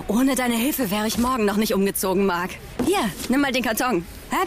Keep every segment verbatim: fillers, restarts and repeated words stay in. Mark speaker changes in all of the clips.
Speaker 1: ohne deine Hilfe wäre ich morgen noch nicht umgezogen, Marc. Hier, nimm mal den Karton. Hä?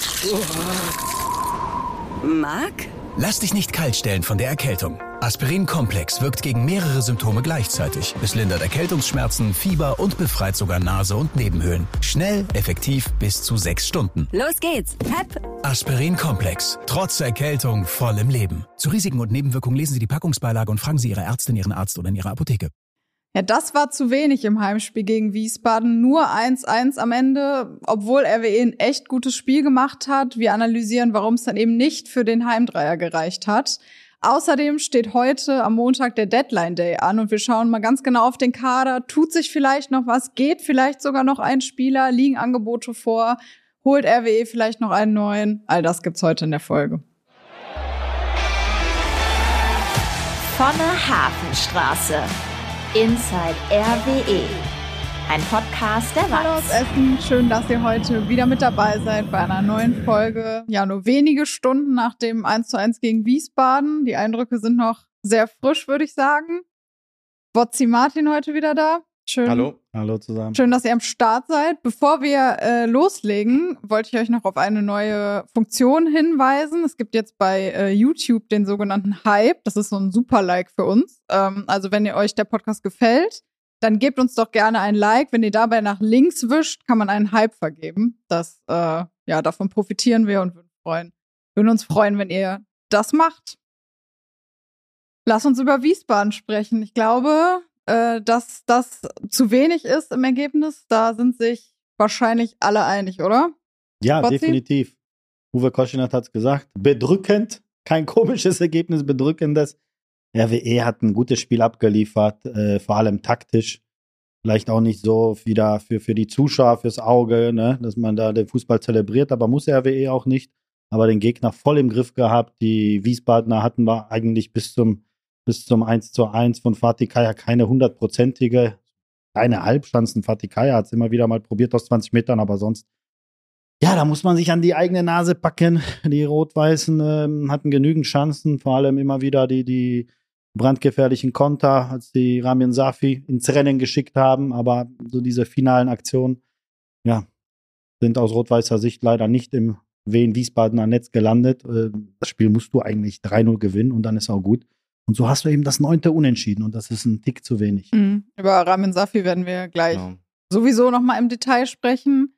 Speaker 1: Marc?
Speaker 2: Lass dich nicht kalt stellen von der Erkältung. Aspirin Komplex wirkt gegen mehrere Symptome gleichzeitig. Es lindert Erkältungsschmerzen, Fieber und befreit sogar Nase und Nebenhöhlen. Schnell, effektiv, bis zu sechs Stunden.
Speaker 1: Los geht's. Hep.
Speaker 2: Aspirin Komplex. Trotz Erkältung voll im Leben. Zu Risiken und Nebenwirkungen lesen Sie die Packungsbeilage und fragen Sie Ihre Ärztin, Ihren Arzt oder in Ihrer Apotheke.
Speaker 3: Ja, das war zu wenig im Heimspiel gegen Wiesbaden. Nur eins eins am Ende, obwohl R W E ein echt gutes Spiel gemacht hat. Wir analysieren, warum es dann eben nicht für den Heimdreier gereicht hat. Außerdem steht heute am Montag der Deadline Day an und wir schauen mal ganz genau auf den Kader. Tut sich vielleicht noch was? Geht vielleicht sogar noch ein Spieler? Liegen Angebote vor? Holt R W E vielleicht noch einen neuen? All das gibt's heute in der Folge.
Speaker 4: Von der Hafenstraße. Inside R W E. Ein Podcast der
Speaker 3: Hallo aus Essen, schön, dass ihr heute wieder mit dabei seid bei einer neuen Folge. Ja, nur wenige Stunden nach dem eins zu eins gegen Wiesbaden. Die Eindrücke sind noch sehr frisch, würde ich sagen. Botzi Martin heute wieder da. Schön.
Speaker 5: Hallo. Hallo zusammen.
Speaker 3: Schön, dass ihr am Start seid. Bevor wir äh, loslegen, wollte ich euch noch auf eine neue Funktion hinweisen. Es gibt jetzt bei äh, YouTube den sogenannten Hype. Das ist so ein Super-Like für uns. Ähm, also wenn ihr euch der Podcast gefällt, dann gebt uns doch gerne ein Like. Wenn ihr dabei nach links wischt, kann man einen Hype vergeben. Das, äh, ja, davon profitieren wir und würden, freuen, würden uns freuen, wenn ihr das macht. Lass uns über Wiesbaden sprechen. Ich glaube, äh, dass das zu wenig ist im Ergebnis. Da sind sich wahrscheinlich alle einig, oder?
Speaker 5: Ja,
Speaker 3: Botzi?
Speaker 5: Definitiv. Uwe Koschinat hat es gesagt. Bedrückend. Kein komisches Ergebnis, bedrückendes. R W E hat ein gutes Spiel abgeliefert, äh, vor allem taktisch. Vielleicht auch nicht so wieder für, für die Zuschauer, fürs Auge, ne, dass man da den Fußball zelebriert, aber muss R W E auch nicht. Aber den Gegner voll im Griff gehabt. Die Wiesbadener hatten wir eigentlich bis zum, bis zum eins zu eins von Fatih Kaya keine hundertprozentige, keine Halbchancen. Fatih Kaya hat es immer wieder mal probiert aus zwanzig Metern, aber sonst, ja, da muss man sich an die eigene Nase packen. Die Rot-Weißen ähm, hatten genügend Chancen, vor allem immer wieder die, die brandgefährlichen Konter, als die Ramin Safi ins Rennen geschickt haben, aber so diese finalen Aktionen, ja, sind aus rot-weißer Sicht leider nicht im Wien-Wiesbadener Netz gelandet. Das Spiel musst du eigentlich drei null gewinnen und dann ist auch gut. Und so hast du eben das neunte Unentschieden und das ist ein Tick zu wenig.
Speaker 3: Mhm. Über Ramin Safi werden wir gleich
Speaker 5: Genau.
Speaker 3: sowieso noch mal im Detail sprechen.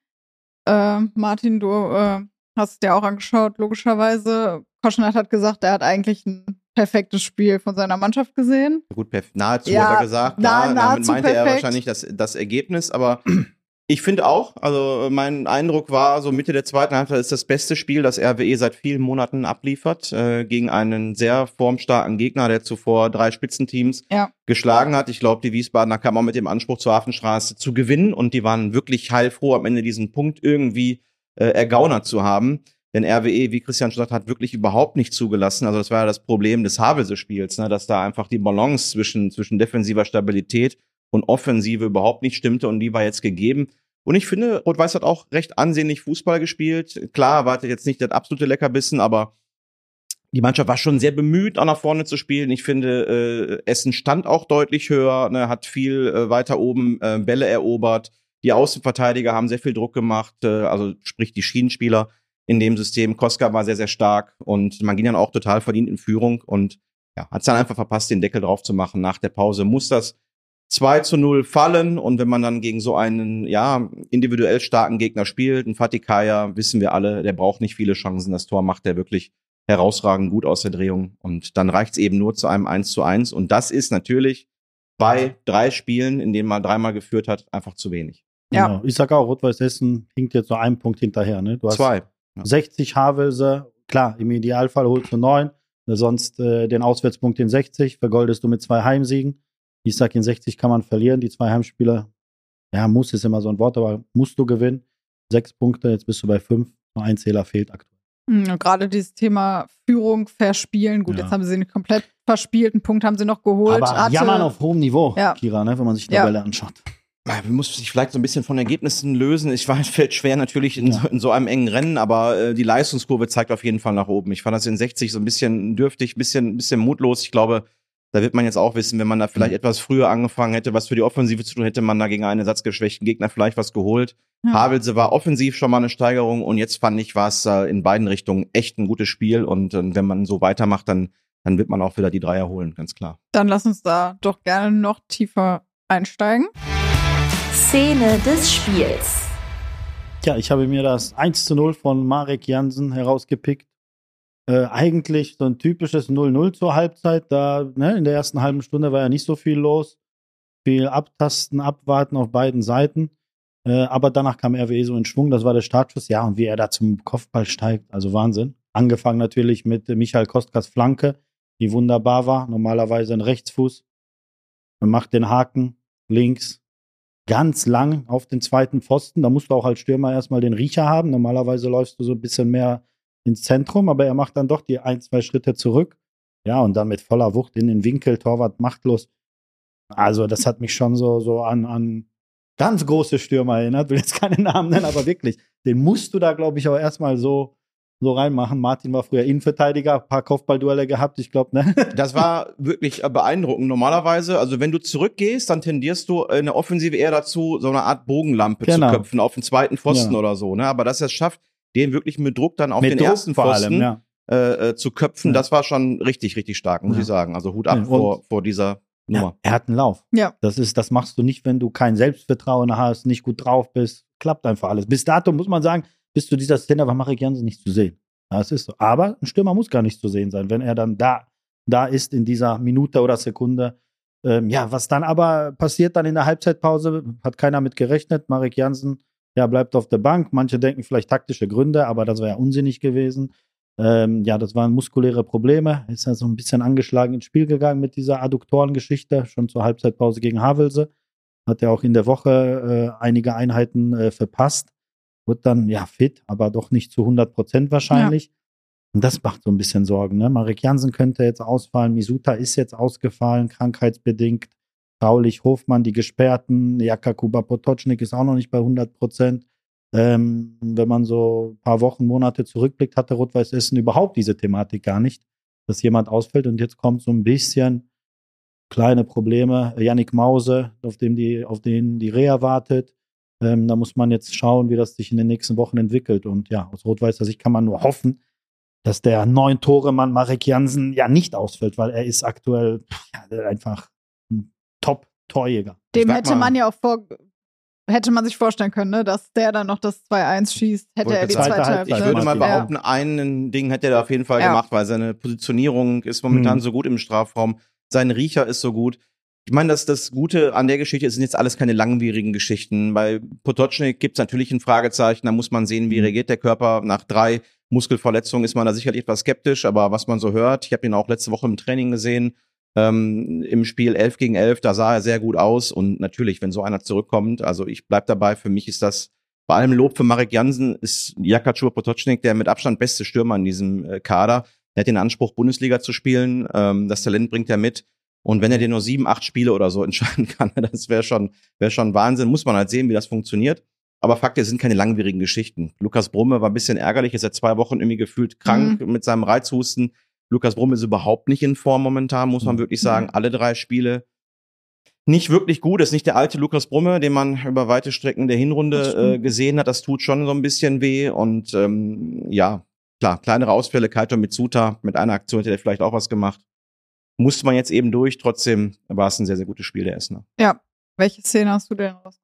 Speaker 3: Äh, Martin, du äh, hast es dir auch angeschaut, logischerweise. Koschinat hat gesagt, er hat eigentlich ein perfektes Spiel von seiner Mannschaft gesehen.
Speaker 6: Gut, perf- nahezu
Speaker 3: Ja,
Speaker 6: hat er gesagt.
Speaker 3: nah-
Speaker 6: Klar,
Speaker 3: nahezu
Speaker 6: damit meinte er
Speaker 3: perfekt.
Speaker 6: wahrscheinlich das, das Ergebnis, aber ich finde auch, also mein Eindruck war, so Mitte der zweiten Halbzeit ist das beste Spiel, das R W E seit vielen Monaten abliefert, äh, gegen einen sehr formstarken Gegner, der zuvor drei Spitzenteams
Speaker 3: Ja.
Speaker 6: geschlagen hat. Ich glaube, die Wiesbadener kamen auch mit dem Anspruch zur Hafenstraße zu gewinnen und die waren wirklich heilfroh, am Ende diesen Punkt irgendwie äh, ergaunert zu haben. Denn R W E, wie Christian schon sagt, hat wirklich überhaupt nicht zugelassen. Also das war ja das Problem des Havelse-Spiels, ne, dass da einfach die Balance zwischen, zwischen defensiver Stabilität und Offensive überhaupt nicht stimmte und die war jetzt gegeben. Und ich finde, Rot-Weiß hat auch recht ansehnlich Fußball gespielt. Klar, erwartet jetzt nicht das absolute Leckerbissen, aber die Mannschaft war schon sehr bemüht, auch nach vorne zu spielen. Ich finde, äh, Essen stand auch deutlich höher, ne, hat viel äh, weiter oben äh, Bälle erobert. Die Außenverteidiger haben sehr viel Druck gemacht, äh, also sprich die Schienenspieler in dem System. Koska war sehr, sehr stark und man ging dann auch total verdient in Führung und ja, hat es dann einfach verpasst, den Deckel drauf zu machen. Nach der Pause muss das zwei zu null fallen und wenn man dann gegen so einen, ja, individuell starken Gegner spielt, ein Fatih Kaya, wissen wir alle, der braucht nicht viele Chancen. Das Tor macht er wirklich herausragend gut aus der Drehung und dann reicht es eben nur zu einem eins zu eins und das ist natürlich bei drei Spielen, in denen man dreimal geführt hat, einfach zu wenig.
Speaker 3: Ja.
Speaker 5: Genau. Ich sag auch, Rot-Weiß Essen hinkt jetzt so einen Punkt hinterher. Ne? Du hast
Speaker 6: Zwei.
Speaker 5: sechzig Havelse, klar, im Idealfall holst du neun, sonst äh, den Auswärtspunkt in sechzig, vergoldest du mit zwei Heimsiegen. Ich sag, in sechzig kann man verlieren, die zwei Heimspiele, ja, muss ist immer so ein Wort, aber musst du gewinnen. Sechs Punkte, jetzt bist du bei fünf, nur ein Zähler fehlt aktuell.
Speaker 3: Mhm, gerade dieses Thema Führung, Verspielen, gut,
Speaker 5: Ja.
Speaker 3: jetzt haben sie nicht komplett verspielt, einen Punkt haben sie noch geholt.
Speaker 5: Aber
Speaker 3: Hatte-
Speaker 5: jammern auf hohem Niveau,
Speaker 3: Ja.
Speaker 5: Kira, ne, wenn man sich die
Speaker 3: Ja.
Speaker 5: Tabelle anschaut.
Speaker 6: Man muss sich vielleicht so ein bisschen von Ergebnissen lösen. Ich weiß, fällt schwer natürlich in,
Speaker 5: Ja.
Speaker 6: so, in so einem engen Rennen, aber äh, die Leistungskurve zeigt auf jeden Fall nach oben. Ich fand das in sechzig so ein bisschen dürftig, ein bisschen, ein bisschen mutlos. Ich glaube, Da wird man jetzt auch wissen, wenn man da vielleicht mhm. etwas früher angefangen hätte, was für die Offensive zu tun, hätte man da gegen einen ersatzgeschwächten Gegner vielleicht was geholt. Ja. Havelse war offensiv schon mal eine Steigerung und jetzt fand ich, war es äh, in beiden Richtungen echt ein gutes Spiel und äh, wenn man so weitermacht, dann, dann wird man auch wieder die Dreier holen, ganz klar.
Speaker 3: Dann lass uns da doch gerne noch tiefer einsteigen.
Speaker 4: Szene des Spiels.
Speaker 5: Ja, ich habe mir das eins zu null von Marek Jansen herausgepickt. Äh, eigentlich so ein typisches null null zur Halbzeit. Da, ne, in der ersten halben Stunde war ja nicht so viel los. Viel abtasten, abwarten auf beiden Seiten. Äh, aber danach kam R W E so in Schwung. Das war der Startschuss. Ja, und wie er da zum Kopfball steigt, also Wahnsinn. Angefangen natürlich mit Michael Kostkas Flanke, die wunderbar war. Normalerweise ein Rechtsfuß. Man macht den Haken links. Ganz lang auf den zweiten Pfosten. Da musst du auch als Stürmer erstmal den Riecher haben. Normalerweise läufst du so ein bisschen mehr ins Zentrum, aber er macht dann doch die ein, zwei Schritte zurück. Ja, und dann mit voller Wucht in den Winkel, Torwart machtlos. Also das hat mich schon so, so an, an ganz große Stürmer erinnert. Will jetzt keine Namen nennen, aber wirklich. Den musst du da, glaube ich, auch erstmal so so reinmachen. Martin war früher Innenverteidiger, ein paar Kopfballduelle gehabt, ich glaube, ne?
Speaker 6: Das war wirklich beeindruckend. Normalerweise, also wenn du zurückgehst, dann tendierst du in der Offensive eher dazu, so eine Art Bogenlampe genau. zu köpfen auf den zweiten Pfosten ja. oder so, ne? Aber dass er es schafft, den wirklich mit Druck dann auf mit den Druck ersten Pfosten allem, ja. äh, zu köpfen, ja. das war schon richtig, richtig stark, muss ja. ich sagen. Also Hut ab ja, vor, vor dieser Nummer.
Speaker 5: Ja, er hat einen Lauf. Ja. Das ist, das machst du nicht, wenn du kein Selbstvertrauen hast, nicht gut drauf bist. Klappt einfach alles. Bis dato muss man sagen, bis zu dieser Szene war Marek Jansen nicht zu sehen. Das ist so. Aber ein Stürmer muss gar nicht zu sehen sein, wenn er dann da, da ist in dieser Minute oder Sekunde. Ähm, ja, was dann aber passiert dann in der Halbzeitpause, hat keiner mit gerechnet. Marek Jansen, ja, bleibt auf der Bank. Manche denken vielleicht taktische Gründe, aber das wäre ja unsinnig gewesen. Ähm, ja, das waren muskuläre Probleme. Ist ja so ein bisschen angeschlagen ins Spiel gegangen mit dieser Adduktorengeschichte, schon zur Halbzeitpause gegen Havelse. Hat ja auch in der Woche äh, einige Einheiten äh, verpasst. Wird dann, ja, fit, aber doch nicht zu hundert Prozent wahrscheinlich. Ja. Und das macht so ein bisschen Sorgen, ne? Marek Jansen könnte jetzt ausfallen, Misuta ist jetzt ausgefallen, krankheitsbedingt. Traulich, Hofmann, die Gesperrten, Jaka Kuba Potočnik ist auch noch nicht bei hundert Prozent. Ähm, wenn man so ein paar Wochen, Monate zurückblickt, hatte Rot-Weiß Essen überhaupt diese Thematik gar nicht, dass jemand ausfällt. Und jetzt kommt so ein bisschen kleine Probleme. Yannick Mause, auf dem die, auf den die Reha wartet. Ähm, da muss man jetzt schauen, wie das sich in den nächsten Wochen entwickelt. Und ja, aus Rot-Weißer Sicht kann man nur hoffen, dass der neun Tore Mann Marek Jansen ja nicht ausfällt, weil er ist aktuell ja, einfach ein Top-Torjäger.
Speaker 3: Dem hätte man ja auch vor, hätte man sich vorstellen können, ne, dass der dann noch das zwei eins schießt, hätte er die zweite, zweite Halbzeit.
Speaker 6: Ich würde mal behaupten, ja. ein Ding hätte er da auf jeden Fall ja. gemacht, weil seine Positionierung ist momentan hm. so gut im Strafraum, sein Riecher ist so gut. Ich meine, dass das Gute an der Geschichte ist, sind jetzt alles keine langwierigen Geschichten. Bei Potočnik gibt es natürlich ein Fragezeichen, da muss man sehen, wie reagiert der Körper. Nach drei Muskelverletzungen ist man da sicherlich etwas skeptisch, aber was man so hört, ich habe ihn auch letzte Woche im Training gesehen, ähm, im Spiel elf gegen elf, da sah er sehr gut aus und natürlich, wenn so einer zurückkommt, also ich bleib dabei, für mich ist das, bei allem Lob für Marek Jansen, ist Jaka Potočnik der mit Abstand beste Stürmer in diesem äh, Kader. Der hat den Anspruch, Bundesliga zu spielen, ähm, das Talent bringt er mit. Und wenn er dir nur sieben, acht Spiele oder so entscheiden kann, das wäre schon, wäre schon Wahnsinn. Muss man halt sehen, wie das funktioniert. Aber Fakt ist, es sind keine langwierigen Geschichten. Lukas Brumme war ein bisschen ärgerlich, ist seit zwei Wochen irgendwie gefühlt krank mhm. mit seinem Reizhusten. Lukas Brumme ist überhaupt nicht in Form momentan, muss man mhm. wirklich sagen. Alle drei Spiele nicht wirklich gut. Das ist nicht der alte Lukas Brumme, den man über weite Strecken der Hinrunde äh, gesehen hat. Das tut schon so ein bisschen weh. Und ähm, ja, klar, kleinere Ausfälle. Kaito Mitsuta, mit einer Aktion hätte der vielleicht auch was gemacht. Musste man jetzt eben durch, trotzdem war es ein sehr, sehr gutes Spiel der Essener.
Speaker 3: Ja, welche Szene hast du denn raus?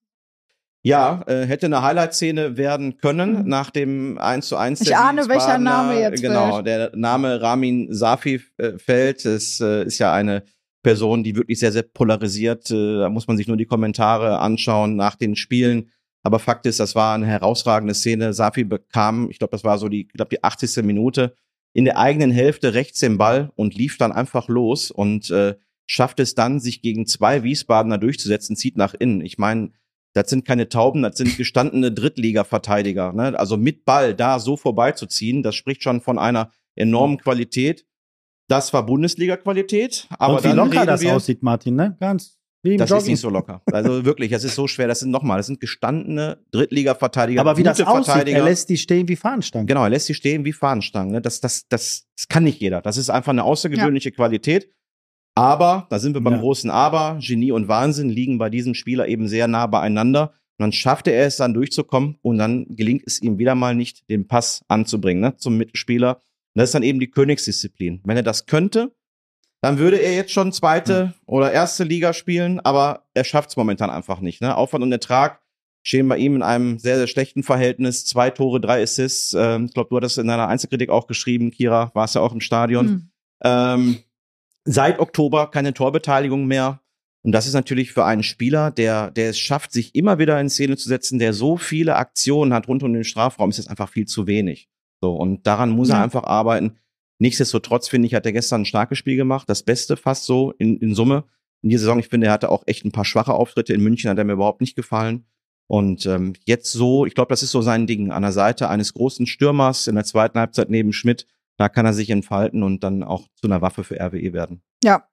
Speaker 6: Ja, äh, hätte eine Highlight-Szene werden können, mhm. nach dem eins zu eins.
Speaker 3: Ich ahne, welcher Name jetzt
Speaker 6: Genau,
Speaker 3: fällt.
Speaker 6: Der Name Ramin Safi äh, fällt. Es äh, ist ja eine Person, die wirklich sehr, sehr polarisiert. Äh, da muss man sich nur die Kommentare anschauen nach den Spielen. Aber Fakt ist, das war eine herausragende Szene. Safi bekam, ich glaube, das war so die, ich glaube, die achtzigste Minute, in der eigenen Hälfte rechts den Ball und lief dann einfach los und äh, schafft es dann, sich gegen zwei Wiesbadener durchzusetzen, zieht nach innen. Ich meine, das sind keine Tauben, das sind gestandene Drittliga-Verteidiger. Ne? Also mit Ball da so vorbeizuziehen, das spricht schon von einer enormen Qualität. Das war Bundesliga-Qualität. Aber
Speaker 5: und wie
Speaker 6: dann
Speaker 5: locker das wir, aussieht, Martin, ne? Ganz wie im
Speaker 6: Das
Speaker 5: Jogging.
Speaker 6: ist nicht so locker. Also wirklich, das ist so schwer. Das sind nochmal, das sind gestandene Drittliga-Verteidiger.
Speaker 5: Aber wie das aussieht, er lässt die stehen wie Fahnenstangen.
Speaker 6: Genau, er lässt die stehen wie Fahnenstangen. Ne? Das, das, das, das kann nicht jeder. Das ist einfach eine außergewöhnliche ja. Qualität. Aber, da sind wir beim
Speaker 5: Ja.
Speaker 6: großen Aber, Genie und Wahnsinn liegen bei diesem Spieler eben sehr nah beieinander. Und dann schafft er es dann durchzukommen und dann gelingt es ihm wieder mal nicht, den Pass anzubringen, ne, zum Mitspieler. Und das ist dann eben die Königsdisziplin. Wenn er das könnte, dann würde er jetzt schon zweite mhm. oder erste Liga spielen, aber er schafft es momentan einfach nicht. Ne? Aufwand und Ertrag stehen bei ihm in einem sehr, sehr schlechten Verhältnis. Zwei Tore, drei Assists. Ähm, ich glaube, du hattest in deiner Einzelkritik auch geschrieben, Kira, warst ja auch im Stadion. Mhm. Ähm, seit Oktober keine Torbeteiligung mehr. Und das ist natürlich für einen Spieler, der, der es schafft, sich immer wieder in Szene zu setzen, der so viele Aktionen hat rund um den Strafraum, ist das einfach viel zu wenig. So, und daran muss ja. er einfach arbeiten. Nichtsdestotrotz, finde ich, hat er gestern ein starkes Spiel gemacht. Das Beste fast so in, in Summe in dieser Saison. Ich finde, er hatte auch echt ein paar schwache Auftritte. In München hat er mir überhaupt nicht gefallen. Und ähm, jetzt so, ich glaube, das ist so sein Ding. An der Seite eines großen Stürmers in der zweiten Halbzeit neben Schmidt, da kann er sich entfalten und dann auch zu einer Waffe für R W E werden.
Speaker 3: Ja.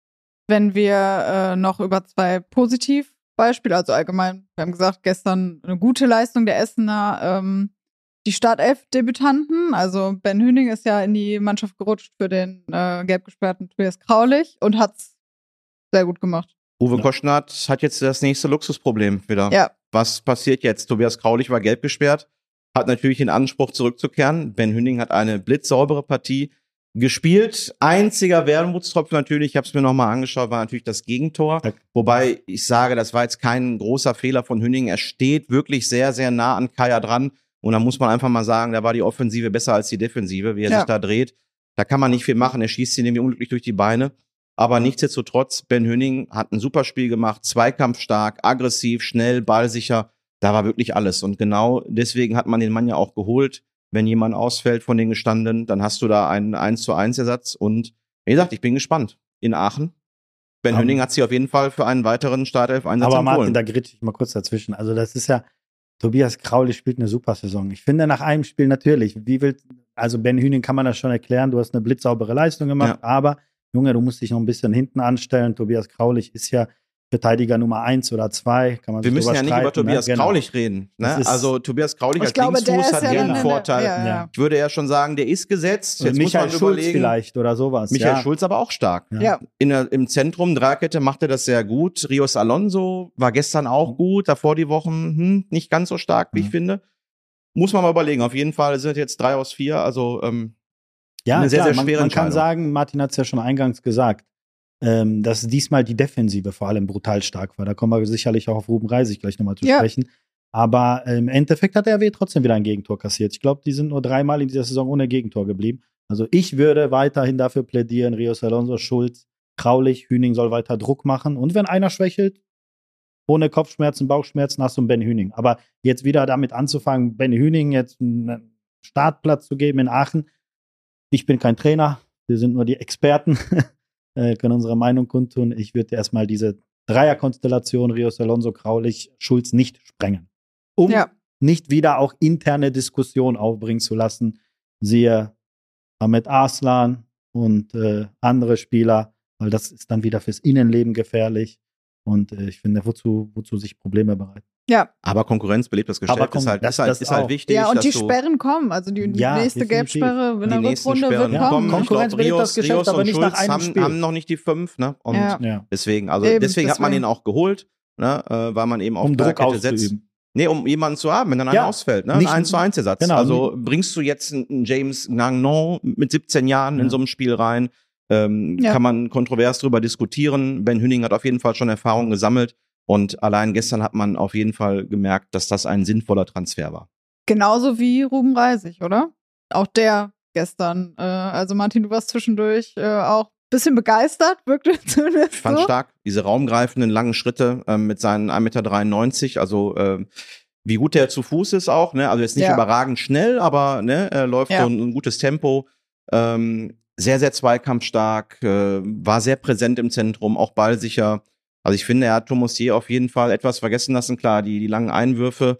Speaker 3: Wenn wir äh, noch über zwei Positivbeispiele, also allgemein, wir haben gesagt, gestern eine gute Leistung der Essener, ähm, die Startelf-Debütanten, also Ben Hüning ist ja in die Mannschaft gerutscht für den äh, gelb gesperrten Tobias Kraulich und hat's sehr gut gemacht.
Speaker 6: Uwe
Speaker 5: Ja.
Speaker 6: Koschnath hat jetzt das nächste Luxusproblem wieder.
Speaker 3: Ja.
Speaker 6: Was passiert jetzt? Tobias Kraulich war gelb gesperrt, hat natürlich den Anspruch zurückzukehren. Ben Hüning hat eine blitzsaubere Partie gespielt. Einziger Wermutstropfen natürlich, ich habe es mir nochmal angeschaut, war natürlich das Gegentor.
Speaker 5: Ja.
Speaker 6: Wobei ich sage, das war jetzt kein großer Fehler von Hüning. Er steht wirklich sehr, sehr nah an Kaya dran. Und da muss man einfach mal sagen, da war die Offensive besser als die Defensive, wie er
Speaker 3: Ja.
Speaker 6: sich da dreht. Da kann man nicht viel machen. Er schießt sie nämlich unglücklich durch die Beine. Aber nichtsdestotrotz, Ben Hüning hat ein super Spiel gemacht, zweikampfstark, aggressiv, schnell, ballsicher. Da war wirklich alles. Und genau deswegen hat man den Mann ja auch geholt. Wenn jemand ausfällt von den Gestandenen, dann hast du da einen eins zu eins Ersatz. Und wie gesagt, ich bin gespannt. In Aachen. Ben
Speaker 5: Um,
Speaker 6: Hüning hat sich auf jeden Fall für einen weiteren Startelf-Einsatz
Speaker 5: Aber
Speaker 6: empfohlen.
Speaker 5: Martin, da gritsch ich mal kurz dazwischen. Also das ist ja, Tobias Kraulich spielt eine super Saison. Ich finde nach einem Spiel natürlich, wie will, also Ben Hüning kann man das schon erklären, du hast eine blitzsaubere Leistung gemacht,
Speaker 6: Ja.
Speaker 5: aber Junge, du musst dich noch ein bisschen hinten anstellen. Tobias Kraulich ist ja Verteidiger Nummer eins oder zwei. Kann man
Speaker 6: Wir
Speaker 5: sich
Speaker 6: müssen
Speaker 5: drüber
Speaker 6: ja nicht
Speaker 5: streiten,
Speaker 6: über Tobias
Speaker 5: ne? Genau.
Speaker 6: Kraulich reden. Ne?
Speaker 5: Das ist-
Speaker 6: Also Tobias Kraulich
Speaker 3: Ich
Speaker 6: als
Speaker 3: glaube, der
Speaker 6: Linksfuß
Speaker 3: ist
Speaker 6: hat
Speaker 3: ja
Speaker 6: jeden
Speaker 3: dann in der-
Speaker 6: Vorteil.
Speaker 3: ja,
Speaker 5: ja.
Speaker 6: Ich würde ja schon sagen, der ist gesetzt.
Speaker 5: Und
Speaker 6: Jetzt muss
Speaker 5: Michael
Speaker 6: man
Speaker 5: Schulz
Speaker 6: überlegen.
Speaker 5: vielleicht oder sowas.
Speaker 6: Michael
Speaker 5: ja.
Speaker 6: Schulz aber auch stark.
Speaker 5: Ja.
Speaker 3: Ja.
Speaker 6: In der, Im Zentrum, Dreierkette, macht er das sehr gut. Rios Alonso war gestern auch gut. Davor die Wochen hm, nicht ganz so stark, wie
Speaker 5: Mhm.
Speaker 6: ich finde. Muss man mal überlegen. Auf jeden Fall sind jetzt drei aus vier. Also ähm,
Speaker 5: Ja,
Speaker 6: Eine sehr,
Speaker 5: klar,
Speaker 6: sehr
Speaker 5: man,
Speaker 6: schwere
Speaker 5: man kann
Speaker 6: Entscheidung.
Speaker 5: sagen, Martin hat es ja schon eingangs gesagt, ähm, dass diesmal die Defensive vor allem brutal stark war. Da kommen wir sicherlich auch auf Ruben Reisig gleich nochmal zu
Speaker 3: Ja.
Speaker 5: sprechen. Aber äh, im Endeffekt hat der R W trotzdem wieder ein Gegentor kassiert. Ich glaube, die sind nur dreimal in dieser Saison ohne Gegentor geblieben. Also ich würde weiterhin dafür plädieren, Rios Alonso, Schulz, Kraulich, Hüning soll weiter Druck machen. Und wenn einer schwächelt, ohne Kopfschmerzen, Bauchschmerzen, hast du einen Ben Hüning. Aber jetzt wieder damit anzufangen, Ben Hüning jetzt einen Startplatz zu geben in Aachen. Ich bin kein Trainer, wir sind nur die Experten, äh, können unsere Meinung kundtun. Ich würde erstmal diese Dreierkonstellation Rios Alonso, Kraulich, Schulz nicht sprengen. Um
Speaker 3: Ja.
Speaker 5: nicht wieder auch interne Diskussionen aufbringen zu lassen. Siehe Ahmed Arslan und äh, andere Spieler, weil das ist dann wieder fürs Innenleben gefährlich. Und äh, ich finde, wozu, wozu sich Probleme bereiten.
Speaker 3: Ja.
Speaker 6: aber Konkurrenz belebt das Geschäft.
Speaker 5: Aber Kon-
Speaker 6: ist halt,
Speaker 5: das-
Speaker 6: ist halt,
Speaker 5: das
Speaker 6: ist halt
Speaker 5: auch.
Speaker 6: wichtig,
Speaker 3: Ja, und
Speaker 6: dass
Speaker 3: die
Speaker 6: du
Speaker 3: Sperren kommen. Also die
Speaker 5: Ja,
Speaker 3: nächste
Speaker 5: definitiv.
Speaker 3: Gelbsperre in
Speaker 6: die
Speaker 3: der
Speaker 6: nächsten
Speaker 3: Rückrunde
Speaker 6: Sperren
Speaker 3: wird
Speaker 5: Ja,
Speaker 3: kommen.
Speaker 6: kommen. Ich
Speaker 5: Konkurrenz
Speaker 6: glaub,
Speaker 5: belebt
Speaker 6: Rios,
Speaker 5: das Geschäft,
Speaker 6: Rios
Speaker 5: aber
Speaker 6: und
Speaker 5: nicht nach
Speaker 6: Schulz
Speaker 5: einem
Speaker 6: haben,
Speaker 5: Spiel.
Speaker 6: haben noch nicht die fünf. Ne? Und
Speaker 3: Ja.
Speaker 5: Ja.
Speaker 6: deswegen, also
Speaker 3: Eben,
Speaker 6: deswegen hat man
Speaker 3: deswegen.
Speaker 6: ihn auch geholt, ne? äh, weil man eben auf
Speaker 5: Um Druck
Speaker 6: Dreierkette setzt.
Speaker 5: auszuüben.
Speaker 6: Nee, um jemanden zu haben, wenn dann einer
Speaker 5: Ja.
Speaker 6: ausfällt, ne? Ein
Speaker 5: Nicht-
Speaker 6: eins zu eins Ersatz.
Speaker 5: Genau.
Speaker 6: Also bringst du jetzt einen James Gagnon mit siebzehn Jahren in
Speaker 5: Ja.
Speaker 6: so einem Spiel rein, ähm,
Speaker 3: Ja.
Speaker 6: kann man kontrovers drüber diskutieren. Ben Hüning hat auf jeden Fall schon Erfahrung gesammelt und allein gestern hat man auf jeden Fall gemerkt, dass das ein sinnvoller Transfer war.
Speaker 3: Genauso wie Ruben Reisig, oder? Auch der gestern. Äh, also Martin, du warst zwischendurch äh, auch ein bisschen begeistert, wirklich zumindest
Speaker 6: Ich fand
Speaker 3: so.
Speaker 6: stark, diese raumgreifenden langen Schritte ähm, mit seinen ein Meter dreiundneunzig, also ähm, wie gut der zu Fuß ist auch, ne? Also jetzt nicht
Speaker 3: Ja.
Speaker 6: überragend schnell, aber ne, er läuft
Speaker 3: Ja.
Speaker 6: so ein, ein gutes Tempo. Ähm, sehr, sehr zweikampfstark, äh, war sehr präsent im Zentrum, auch ballsicher. Also ich finde, er hat Thomassier auf jeden Fall etwas vergessen lassen. Klar, die, die langen Einwürfe,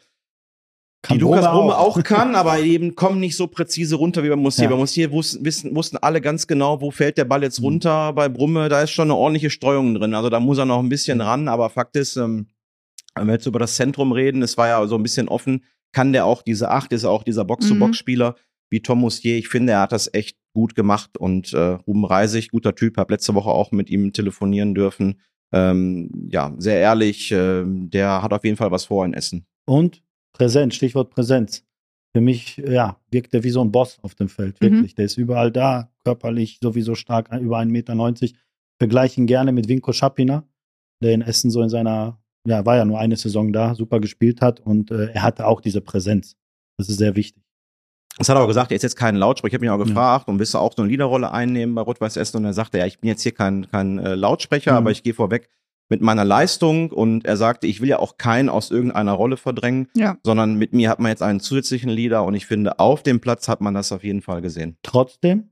Speaker 5: Kann
Speaker 6: die Lukas
Speaker 5: Brome
Speaker 6: Brome auch. kann, aber eben kommen nicht so präzise runter wie bei Mussier.
Speaker 5: Ja.
Speaker 6: Bei Mussier wussten, wissen, wussten alle ganz genau, wo fällt der Ball jetzt runter. Bei Brumme, da ist schon eine ordentliche Streuung drin. Also da muss er noch ein bisschen ran. Aber Fakt ist, ähm, wenn wir jetzt über das Zentrum reden, es war ja so ein bisschen offen, kann der auch diese Acht, ist er auch dieser Box-to-Box-Spieler, wie Tom Mustier. Ich finde, er hat das echt gut gemacht und äh, Ruben Reisig, guter Typ, habe letzte Woche auch mit ihm telefonieren dürfen. Ähm, ja, sehr ehrlich, äh, der hat auf jeden Fall was vor in Essen.
Speaker 5: Und Präsenz, Stichwort Präsenz. Für mich, ja, wirkt er wie so ein Boss auf dem Feld, wirklich. Mhm. Der ist überall da, körperlich sowieso stark, über ein Meter neunzig. Vergleiche ihn gerne mit Vinko Schapina, der in Essen so in seiner, ja, war ja nur eine Saison da, super gespielt hat und äh, er hatte auch diese Präsenz. Das ist sehr wichtig.
Speaker 6: Das hat er auch gesagt, er ist jetzt kein Lautsprecher. Ich habe ihn auch gefragt, ja. und willst du auch so eine Liederrolle einnehmen bei Rot-Weiß Essen? Und er sagte, ja, ich bin jetzt hier kein, kein äh, Lautsprecher, mhm. aber ich gehe vorweg mit meiner Leistung. Und er sagte, ich will ja auch keinen aus irgendeiner Rolle verdrängen, ja. sondern mit mir hat man jetzt einen zusätzlichen Leader. Und ich finde, auf dem Platz hat man das auf jeden Fall gesehen.
Speaker 5: Trotzdem,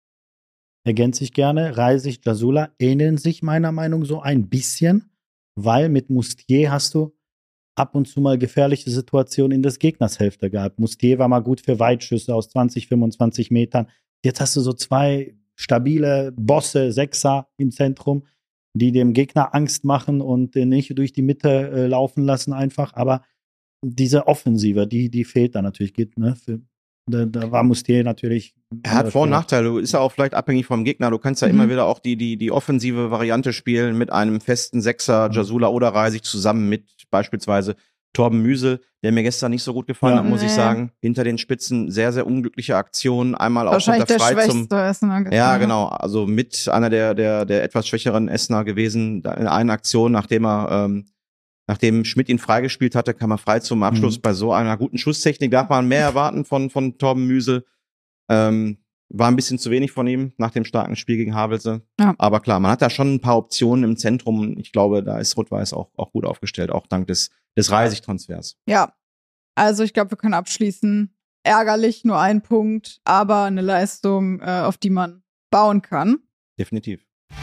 Speaker 5: ergänze ich gerne, Reisig, Jasula ähneln sich meiner Meinung nach so ein bisschen, weil mit Mustier hast du ab und zu mal gefährliche Situationen in des Gegners Hälfte gehabt. Mustier war mal gut für Weitschüsse aus zwanzig, fünfundzwanzig Metern. Jetzt hast du so zwei stabile Bosse, Sechser im Zentrum, die dem Gegner Angst machen und den nicht durch die Mitte äh, laufen lassen einfach. Aber diese Offensive, die, die fehlt da natürlich. Geht, ne? Für, da, da war Mustier natürlich.
Speaker 6: Er hat Vor- und Nachteile. Ist ja auch vielleicht abhängig vom Gegner. Du kannst ja mhm. immer wieder auch die, die, die offensive Variante spielen mit einem festen Sechser, Jasula oder Reisig zusammen mit beispielsweise Torben Müsel, der mir gestern nicht so gut gefallen ja. hat, muss nee. ich sagen. Hinter den Spitzen sehr, sehr unglückliche Aktionen. Einmal auch unter Frei zum. Essener ja, genau. Also mit einer der, der, der etwas schwächeren Essener gewesen. In einer Aktion, nachdem er, ähm, nachdem Schmidt ihn freigespielt hatte, kam er frei zum Abschluss. Mhm. Bei so einer guten Schusstechnik darf man mehr erwarten von, von Torben Müsel. Ähm, war ein bisschen zu wenig von ihm nach dem starken Spiel gegen Havelse. Ja. Aber klar, man hat da schon ein paar Optionen im Zentrum. Ich glaube, da ist Rot-Weiß auch, auch gut aufgestellt, auch dank des, des Reisig-Transfers.
Speaker 3: Ja, also ich glaube, wir können abschließen. Ärgerlich, nur ein Punkt, aber eine Leistung, äh, auf die man bauen kann.
Speaker 6: Definitiv.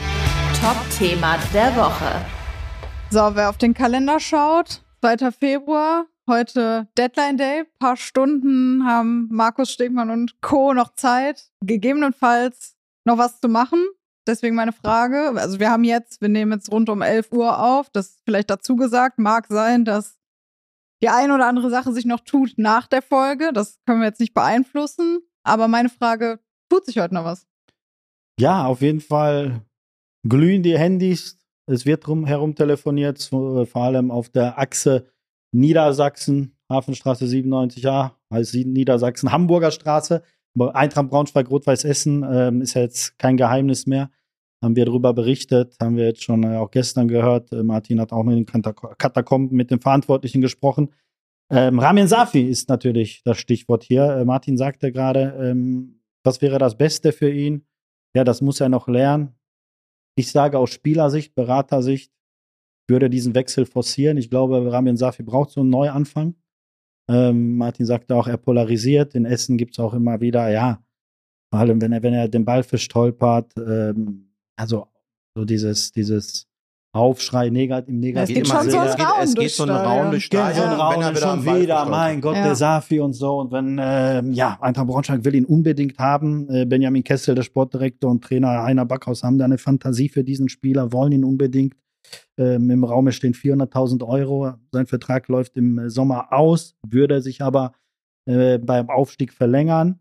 Speaker 4: Top-Thema der Woche.
Speaker 3: So, wer auf den Kalender schaut, zweiter Februar, heute Deadline Day, paar Stunden haben Markus Stegmann und Co. noch Zeit, gegebenenfalls noch was zu machen. Deswegen meine Frage, also wir haben jetzt, wir nehmen jetzt rund um elf Uhr auf, das ist vielleicht dazu gesagt, mag sein, dass die eine oder andere Sache sich noch tut nach der Folge, das können wir jetzt nicht beeinflussen, aber meine Frage, tut sich heute noch was?
Speaker 5: Ja, auf jeden Fall glühen die Handys, es wird rum, herumtelefoniert, vor allem auf der Achse Niedersachsen, Hafenstraße siebenundneunzig a, heißt Niedersachsen, Hamburger Straße. Eintracht Braunschweig, Rot-Weiß Essen ähm, ist ja jetzt kein Geheimnis mehr. Haben wir darüber berichtet, haben wir jetzt schon äh, auch gestern gehört. Äh, Martin hat auch in den Katakomben mit den Verantwortlichen gesprochen. Ähm, Ramin Safi ist natürlich das Stichwort hier. Äh, Martin sagte gerade, ähm, was wäre das Beste für ihn? Ja, das muss er noch lernen. Ich sage aus Spielersicht, Beratersicht, würde diesen Wechsel forcieren. Ich glaube, Ramin Safi braucht so einen Neuanfang. Ähm, Martin sagte auch, er polarisiert. In Essen gibt es auch immer wieder, ja, vor allem, wenn er, wenn er den Ball verstolpert, ähm, also so dieses, dieses Aufschrei negat im Negativen.
Speaker 3: Es geht schon so ein Raum
Speaker 6: Es geht so ein Raum durch
Speaker 5: Stadion. So ein Raum ja, schon wieder, mein Gott, ja. der Safi und so. Und wenn, ähm, ja, Eintracht Braunschweig will ihn unbedingt haben. Äh, Benjamin Kessel, der Sportdirektor und Trainer Heiner Backhaus haben da eine Fantasie für diesen Spieler, wollen ihn unbedingt. Ähm, Im Raum stehen vierhunderttausend Euro. Sein Vertrag läuft im Sommer aus, würde sich aber äh, beim Aufstieg verlängern.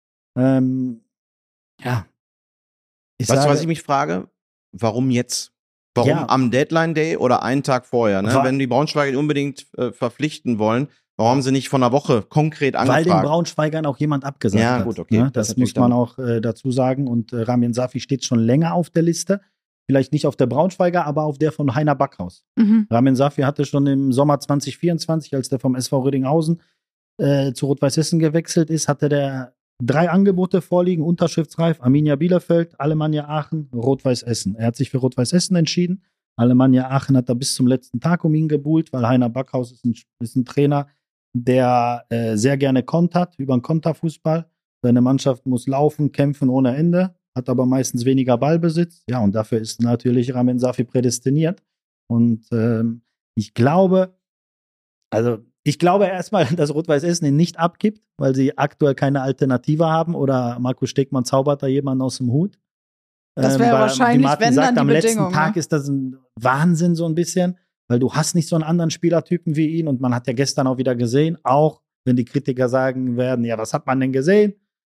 Speaker 5: Ähm, ja.
Speaker 6: Ich weißt sage, du, was ich mich frage? Warum jetzt? Warum ja. am Deadline Day oder einen Tag vorher? Ne? Wenn die Braunschweiger ihn unbedingt äh, verpflichten wollen, warum haben sie nicht von einer Woche konkret angefragt?
Speaker 5: Weil den Braunschweigern auch jemand abgesagt
Speaker 6: ja,
Speaker 5: hat.
Speaker 6: Gut, okay.
Speaker 5: Ne? Das, das muss man auch äh, dazu sagen. Und äh, Ramin Safi steht schon länger auf der Liste. Vielleicht nicht auf der Braunschweiger, aber auf der von Heiner Backhaus. Mhm. Ramin Safi hatte schon im Sommer zwanzig vierundzwanzig, als der vom S V Rödinghausen äh, zu Rot-Weiß Essen gewechselt ist, hatte der drei Angebote vorliegen, unterschriftsreif: Arminia Bielefeld, Alemannia Aachen, Rot-Weiß Essen. Er hat sich für Rot-Weiß Essen entschieden. Alemannia Aachen hat da bis zum letzten Tag um ihn gebuhlt, weil Heiner Backhaus ist ein, ist ein Trainer, der äh, sehr gerne kontert, über den Konterfußball. Seine Mannschaft muss laufen, kämpfen ohne Ende, hat aber meistens weniger Ballbesitz. Ja, und dafür ist natürlich Ramin Safi prädestiniert. Und ähm, ich glaube, also ich glaube erstmal, dass Rot-Weiß Essen ihn nicht abgibt, weil sie aktuell keine Alternative haben oder Markus Stegmann zaubert da jemanden aus dem Hut.
Speaker 3: Das wäre ähm, wahrscheinlich, wenn
Speaker 5: sagt,
Speaker 3: dann die
Speaker 5: am
Speaker 3: Bedingung,
Speaker 5: letzten Tag
Speaker 3: ne?
Speaker 5: ist das ein Wahnsinn so ein bisschen, weil du hast nicht so einen anderen Spielertypen wie ihn und man hat ja gestern auch wieder gesehen, auch wenn die Kritiker sagen werden, ja, was hat man denn gesehen?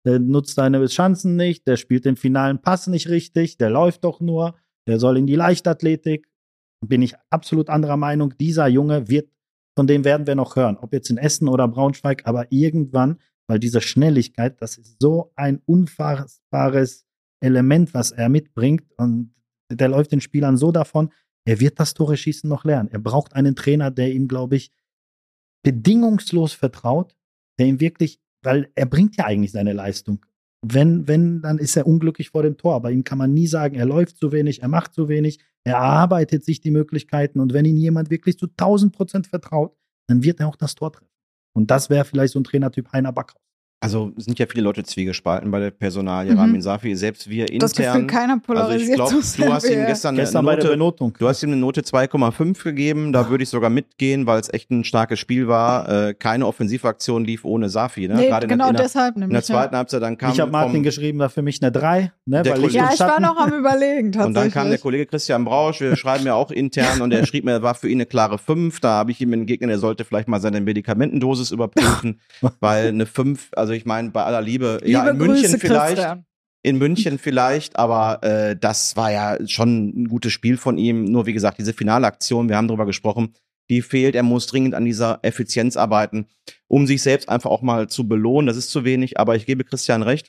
Speaker 5: der nutzt seine Chancen nicht, der spielt den finalen Pass nicht richtig, der läuft doch nur, der soll in die Leichtathletik. Bin ich absolut anderer Meinung. Dieser Junge wird, von dem werden wir noch hören, ob jetzt in Essen oder Braunschweig, aber irgendwann, weil diese Schnelligkeit, das ist so ein unfassbares Element, was er mitbringt und der läuft den Spielern so davon, er wird das Tore schießen noch lernen. Er braucht einen Trainer, der ihm, glaube ich, bedingungslos vertraut, der ihm wirklich, weil er bringt ja eigentlich seine Leistung. Wenn, wenn, dann ist er unglücklich vor dem Tor, aber ihm kann man nie sagen, er läuft zu wenig, er macht zu wenig, er erarbeitet sich die Möglichkeiten und wenn ihm jemand wirklich zu tausend Prozent vertraut, dann wird er auch das Tor treffen. Und das wäre vielleicht so ein Trainertyp Heiner Backhaus.
Speaker 6: Also sind ja viele Leute zwiegespalten bei der Personalie.
Speaker 3: Mhm.
Speaker 6: Ramin Safi, selbst wir intern.
Speaker 3: Das Gefühl, keiner polarisiert
Speaker 6: also ich glaube, du hast ihm gestern,
Speaker 5: gestern
Speaker 6: eine
Speaker 5: bei der
Speaker 6: Note,
Speaker 5: Benotung.
Speaker 6: du hast ihm eine Note zwei Komma fünf gegeben. Da würde ich sogar mitgehen, weil es echt ein starkes Spiel war. Äh, keine Offensivaktion lief ohne Safi. Ne?
Speaker 3: Nee,
Speaker 6: Gerade
Speaker 3: genau
Speaker 6: in der,
Speaker 3: deshalb
Speaker 6: in
Speaker 3: nämlich.
Speaker 6: der zweiten Halbzeit dann kam
Speaker 5: Ich habe Martin
Speaker 6: vom,
Speaker 5: geschrieben, war für mich eine drei, ne,
Speaker 6: Der
Speaker 5: weil Licht
Speaker 6: Kollege-
Speaker 5: und
Speaker 3: Ja, ich war
Speaker 5: Schatten.
Speaker 3: noch am Überlegen, tatsächlich.
Speaker 6: Und dann kam der Kollege Christian Brausch, wir schreiben ja auch intern, und er schrieb mir, er war für ihn eine klare fünf. Da habe ich ihm entgegnet, er sollte vielleicht mal seine Medikamentendosis überprüfen, weil eine fünf, also ich meine, bei aller Liebe,
Speaker 3: Liebe
Speaker 6: ja, in
Speaker 3: Grüße,
Speaker 6: München vielleicht,
Speaker 3: Christian.
Speaker 6: in München vielleicht, aber äh, das war ja schon ein gutes Spiel von ihm. Nur wie gesagt, diese finale Aktion, wir haben darüber gesprochen, die fehlt. Er muss dringend an dieser Effizienz arbeiten, um sich selbst einfach auch mal zu belohnen. Das ist zu wenig, aber ich gebe Christian recht.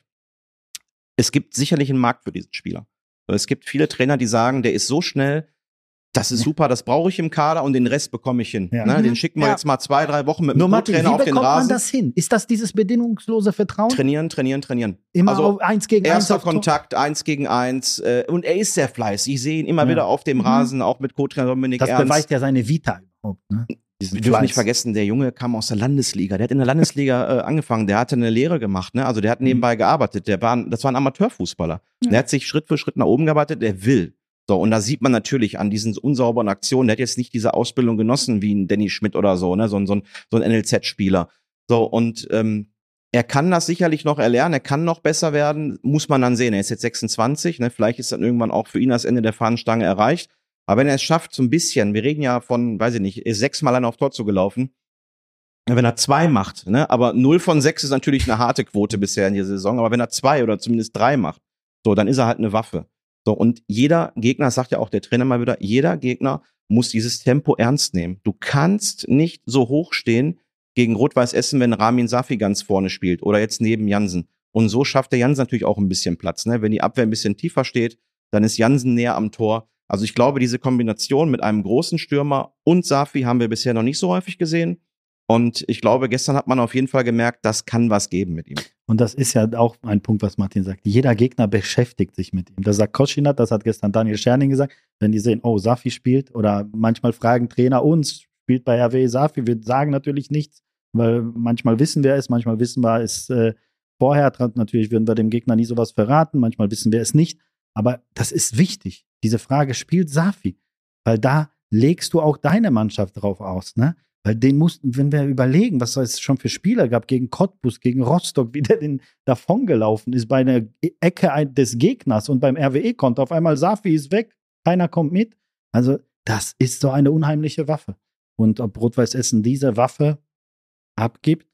Speaker 6: Es gibt sicherlich einen Markt für diesen Spieler. Es gibt viele Trainer, die sagen, der ist so schnell, das ist super, das brauche ich im Kader und den Rest bekomme ich hin.
Speaker 5: Ja.
Speaker 6: Ne, den schicken wir
Speaker 3: Ja.
Speaker 6: jetzt mal zwei, drei Wochen mit dem
Speaker 5: Nur Martin,
Speaker 6: Co-Trainer
Speaker 5: wie
Speaker 6: auf den
Speaker 5: bekommt man
Speaker 6: Rasen.
Speaker 5: das hin? Ist das dieses bedingungslose Vertrauen?
Speaker 6: Trainieren, trainieren, trainieren.
Speaker 5: Immer
Speaker 6: also,
Speaker 5: auf eins gegen eins
Speaker 6: Erster
Speaker 5: auf Tor?
Speaker 6: Kontakt, eins gegen eins. Äh, und er ist sehr fleißig. Ich sehe ihn immer
Speaker 5: Ja.
Speaker 6: wieder auf dem
Speaker 3: Mhm.
Speaker 6: Rasen, auch mit Co-Trainer Dominik
Speaker 5: Das
Speaker 6: Ernst.
Speaker 5: beweist ja seine Vita überhaupt. Ne?
Speaker 6: Wir dürfen nicht vergessen, der Junge kam aus der Landesliga. Der hat in der Landesliga äh, angefangen. Der hatte eine Lehre gemacht. Ne? Also der hat nebenbei gearbeitet. Der war, das war ein Amateurfußballer.
Speaker 3: Ja.
Speaker 6: Der hat sich Schritt für Schritt nach oben gearbeitet. Der will. So, und da sieht man natürlich an diesen unsauberen Aktionen, der hat jetzt nicht diese Ausbildung genossen wie ein Danny Schmidt oder so, ne, so ein, so ein, so ein N L Z-Spieler. So, und ähm, er kann das sicherlich noch erlernen, er kann noch besser werden, muss man dann sehen. Er ist jetzt sechsundzwanzig, ne, vielleicht ist dann irgendwann auch für ihn das Ende der Fahnenstange erreicht. Aber wenn er es schafft, so ein bisschen, wir reden ja von, weiß ich nicht, er ist sechsmal allein auf Tor zugelaufen, wenn er zwei macht, ne, aber null von sechs ist natürlich eine harte Quote bisher in dieser Saison, aber wenn er zwei oder zumindest drei macht, so, dann ist er halt eine Waffe. So, und jeder Gegner, das sagt ja auch der Trainer mal wieder, jeder Gegner muss dieses Tempo ernst nehmen. Du kannst nicht so hoch stehen gegen Rot-Weiß Essen, wenn Ramin Safi ganz vorne spielt oder jetzt neben Jansen. Und so schafft der Jansen natürlich auch ein bisschen Platz. Ne? Wenn die Abwehr ein bisschen tiefer steht, dann ist Jansen näher am Tor. Also ich glaube, diese Kombination mit einem großen Stürmer und Safi haben wir bisher noch nicht so häufig gesehen. Und ich glaube, gestern hat man auf jeden Fall gemerkt, das kann was geben mit ihm.
Speaker 5: Und das ist ja auch ein Punkt, was Martin sagt. Jeder Gegner beschäftigt sich mit ihm. Das sagt Koschinat, das hat gestern Daniel Scherning gesagt. Wenn die sehen, oh, Safi spielt, oder manchmal fragen Trainer uns, spielt bei R W E Safi, wir sagen natürlich nichts, weil manchmal wissen wir es, manchmal wissen wir es äh, vorher. Natürlich würden wir dem Gegner nie sowas verraten, manchmal wissen wir es nicht. Aber das ist wichtig. Diese Frage, spielt Safi? Weil da legst du auch deine Mannschaft drauf aus, ne? Weil den mussten, wenn wir überlegen, was es schon für Spieler gab, gegen Cottbus, gegen Rostock, wie der den davongelaufen ist bei einer Ecke des Gegners und beim R W E-Konto. Auf einmal Safi ist weg, keiner kommt mit. Also das ist so eine unheimliche Waffe. Und ob Rot-Weiß Essen diese Waffe abgibt,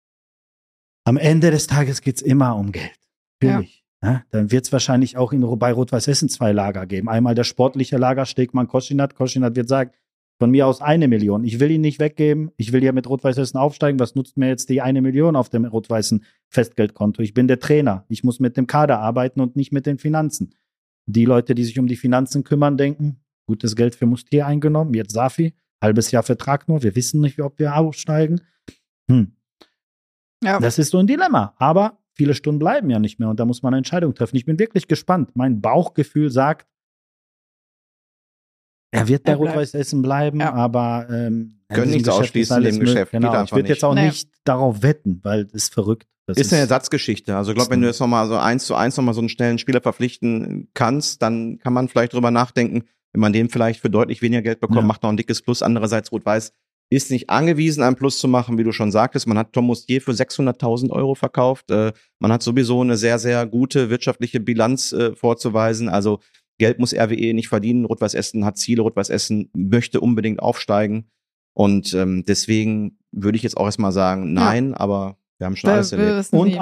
Speaker 5: am Ende des Tages geht es immer um Geld. Natürlich. Ja. Ja, dann wird es wahrscheinlich auch in, bei Rot-Weiß Essen zwei Lager geben. Einmal der sportliche Lager, Stegmann, Koschinat. Koschinat wird sagen, von mir aus eine Million. Ich will ihn nicht weggeben. Ich will ja mit Rot-Weiß Essen aufsteigen. Was nutzt mir jetzt die eine Million auf dem rot-weißen Festgeldkonto? Ich bin der Trainer. Ich muss mit dem Kader arbeiten und nicht mit den Finanzen. Die Leute, die sich um die Finanzen kümmern, denken, gutes Geld für Mustier eingenommen. Jetzt Safi, halbes Jahr Vertrag nur. Wir wissen nicht, ob wir aufsteigen. Hm.
Speaker 3: Ja.
Speaker 5: Das ist so ein Dilemma. Aber viele Stunden bleiben ja nicht mehr und da muss man eine Entscheidung treffen. Ich bin wirklich gespannt. Mein Bauchgefühl sagt, er wird bei
Speaker 3: Er bleibt.
Speaker 5: Rot-Weiß Essen bleiben,
Speaker 3: Ja.
Speaker 5: aber ähm,
Speaker 6: Können
Speaker 5: in diesem
Speaker 6: nichts
Speaker 5: Geschäft
Speaker 6: ausschließen
Speaker 5: ist alles
Speaker 6: im
Speaker 5: möglich.
Speaker 6: Geschäft. Geht
Speaker 5: Genau. Ich
Speaker 6: einfach
Speaker 5: würde jetzt
Speaker 6: nicht.
Speaker 5: auch
Speaker 3: Nee.
Speaker 5: nicht darauf wetten, weil das ist verrückt. Das
Speaker 6: Ist eine Ersatzgeschichte. Also ich glaube, wenn du jetzt nochmal so eins zu eins nochmal so einen schnellen Spieler verpflichten kannst, dann kann man vielleicht drüber nachdenken, wenn man den vielleicht für deutlich weniger Geld bekommt,
Speaker 5: Ja.
Speaker 6: macht noch ein dickes Plus. Andererseits Rot-Weiß ist nicht angewiesen, ein Plus zu machen, wie du schon sagtest. Man hat Tom Mustier für sechshunderttausend Euro verkauft. Äh, man hat sowieso eine sehr, sehr gute wirtschaftliche Bilanz äh, vorzuweisen. Also Geld muss R W E nicht verdienen. Rot-Weiß Essen hat Ziele. Rot-Weiß Essen möchte unbedingt aufsteigen. Und ähm, deswegen würde ich jetzt auch erstmal sagen, nein, aber wir haben schon
Speaker 3: Wir-
Speaker 6: alles
Speaker 3: wir
Speaker 6: erlebt.
Speaker 3: wissen
Speaker 5: Und
Speaker 3: nie.
Speaker 5: auch